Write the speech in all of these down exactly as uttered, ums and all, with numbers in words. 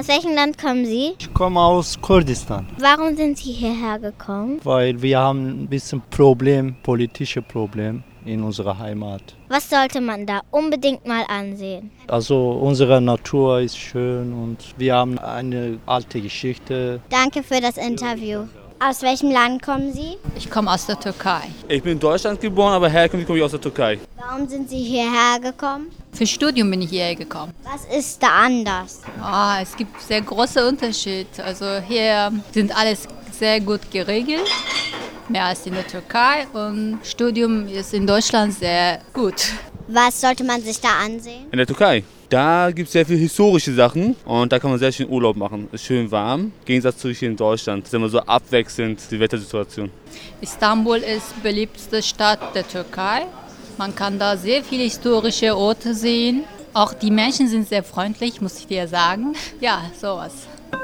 welchem Land kommen Sie? Ich komme aus Kurdistan, Warum sind Sie hierher gekommen? weil wir haben ein bisschen Problem, politische Problem in unserer Heimat. Was sollte man da unbedingt mal ansehen? Also unsere Natur ist schön und wir haben eine alte Geschichte. Danke für das Interview. Aus welchem Land kommen Sie? Ich komme aus der Türkei. Ich bin in Deutschland geboren, aber herkömmlich komme ich aus der Türkei. Warum sind Sie hierher gekommen? Für Studium bin ich hierher gekommen. Was ist da anders? Ah, es gibt sehr große Unterschiede. Also hier sind alles sehr gut geregelt, mehr als in der Türkei. Und Studium ist in Deutschland sehr gut. Was sollte man sich da ansehen? In der Türkei, da gibt es sehr viele historische Sachen und da kann man sehr schön Urlaub machen. Es ist schön warm, im Gegensatz zu hier in Deutschland. Es ist immer so abwechselnd, die Wettersituation. Istanbul ist die beliebteste Stadt der Türkei. Man kann da sehr viele historische Orte sehen. Auch die Menschen sind sehr freundlich, muss ich dir sagen. Ja, sowas.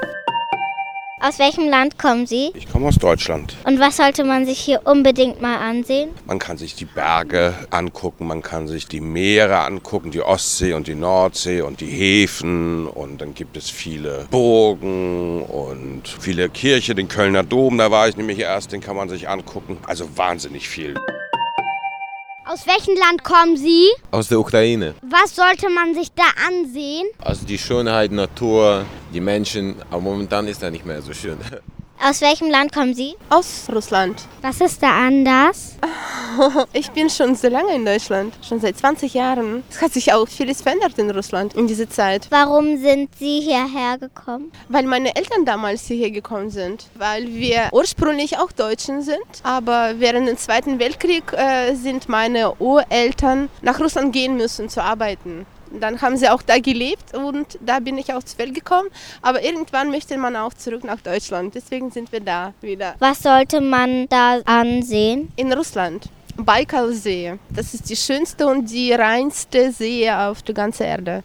Aus welchem Land kommen Sie? Ich komme aus Deutschland. Und was sollte man sich hier unbedingt mal ansehen? Man kann sich die Berge angucken, man kann sich die Meere angucken, die Ostsee und die Nordsee und die Häfen. Und dann gibt es viele Burgen und viele Kirchen, den Kölner Dom, da war ich nämlich erst, den kann man sich angucken. Also wahnsinnig viel. Aus welchem Land kommen Sie? Aus der Ukraine. Was sollte man sich da ansehen? Also die Schönheit, Natur, die Menschen, aber momentan ist er nicht mehr so schön. Aus welchem Land kommen Sie? Aus Russland. Was ist da anders? Ich bin schon so lange in Deutschland, schon seit zwanzig Jahren. Es hat sich auch vieles verändert in Russland in dieser Zeit. Warum sind Sie hierher gekommen? Weil meine Eltern damals hierher gekommen sind. Weil wir ursprünglich auch Deutschen sind. Aber während dem Zweiten Weltkrieg äh, sind meine Ureltern nach Russland gehen müssen zu arbeiten. Dann haben sie auch da gelebt und da bin ich auch zur Welt gekommen. Aber irgendwann möchte man auch zurück nach Deutschland. Deswegen sind wir da wieder. Was sollte man da ansehen? In Russland. Baikalsee. Das ist die schönste und die reinste See auf der ganzen Erde.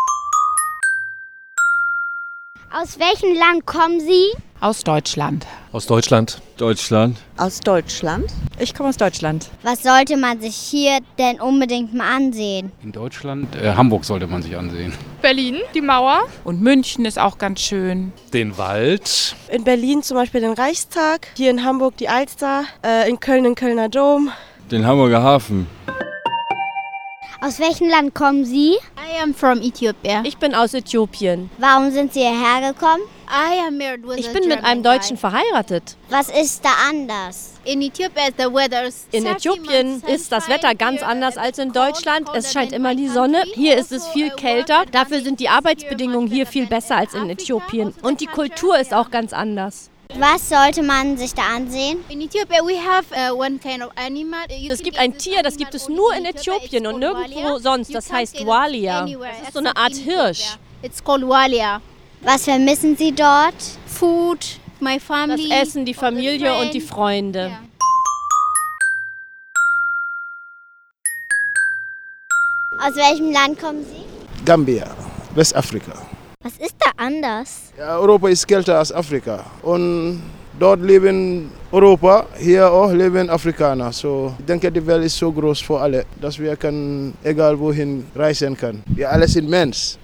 Aus welchem Land kommen Sie? Aus Deutschland. Aus Deutschland. Deutschland. Aus Deutschland? Ich komme aus Deutschland. Was sollte man sich hier denn unbedingt mal ansehen? In Deutschland, äh, Hamburg sollte man sich ansehen. Berlin, die Mauer. Und München ist auch ganz schön. Den Wald. In Berlin zum Beispiel den Reichstag, hier in Hamburg die Alster, äh, in Köln den Kölner Dom. Den Hamburger Hafen. Aus welchem Land kommen Sie? I am from Ethiopia. Ich bin aus Äthiopien. Warum sind Sie hierher gekommen? I am married with ich a bin mit einem Deutschen verheiratet. Was ist da anders? In Ethiopia, the weather is in Äthiopien ist das Wetter ganz anders als in Deutschland. Es scheint immer die Sonne. Hier ist es viel kälter. Dafür sind die Arbeitsbedingungen hier viel besser als in Äthiopien. Und die Kultur ist auch ganz anders. Was sollte man sich da ansehen? In Ethiopia we have uh, one kind of animal. Es gibt ein Tier, das gibt es nur in Äthiopien und nirgendwo sonst. Das heißt Walia. Das ist so eine Art Hirsch. It's called Walia. Was vermissen Sie dort? Food, my family. Das Essen, die Familie und die Freunde. Yeah. Aus welchem Land kommen Sie? Gambia, Westafrika. Was ist da anders? Ja, Europa ist kälter als Afrika und dort leben Europa, hier auch leben Afrikaner. So, ich denke, die Welt ist so groß für alle, dass wir können, egal wohin reisen können. Wir alle sind Menschen.